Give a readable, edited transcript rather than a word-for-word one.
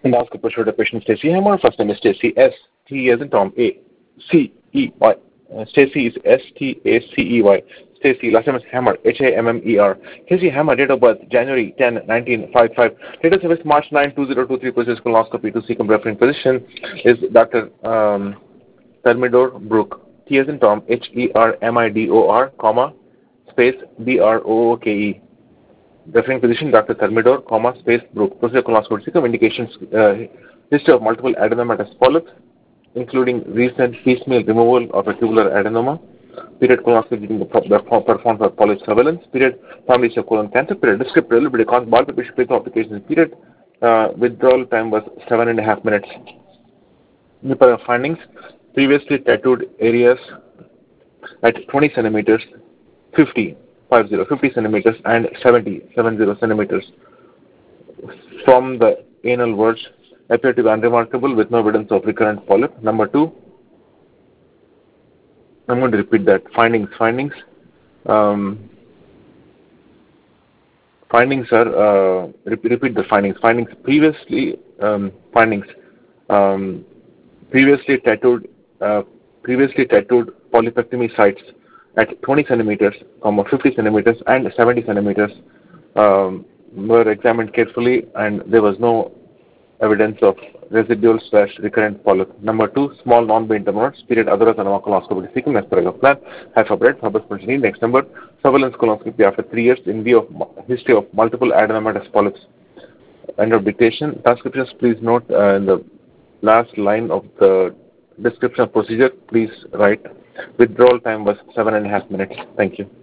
Endoscopy showed the patient Stacy Hammer. First name is Stacy, S-T as in Tom, A-C-E-Y. Stacy is S-T-A-C-E-Y. Stacy, last name is Hammer, H-A-M-M-E-R. Casey Hammer, date of birth, January 10, 1955. Date of service, March 9, 2023. Procedure colonoscopy to seek referring physician is Dr. Thermidor Brook. T as in Tom, H-E-R-M-I-D-O-R, comma, space, B-R-O-O-K-E. Referring physician, Dr. Thermidor, comma, space, Brook. Procedure colonoscopy to indications, history of multiple adenomatous polyps, including recent piecemeal removal of a tubular adenoma. Period colonoscopy being performed for polyp surveillance. Period family of colon cancer. Period descriptive delivery ball tissue paper applications. Period withdrawal time was 7.5 minutes. Nipple findings: previously tattooed areas at 20 centimeters, 50 centimeters, and 70 centimeters from the anal verge appear to be unremarkable with no evidence of recurrent polyp. Number 2, I'm going to repeat that. Findings are repeat the findings. Previously tattooed polypectomy sites at 20 centimeters, 50 centimeters, and 70 centimeters were examined carefully, and there was no evidence of residual/recurrent polyp. Number 2, small non-brain tumors. Period otherwise than colonoscopy seeking as per your plan. Hyphabred, Hubus. Next number, surveillance colonoscopy after 3 years in view of history of multiple adenomatous polyps. End of dictation. Transcriptions, please note in the last line of the description of procedure, please write withdrawal time was 7.5 minutes. Thank you.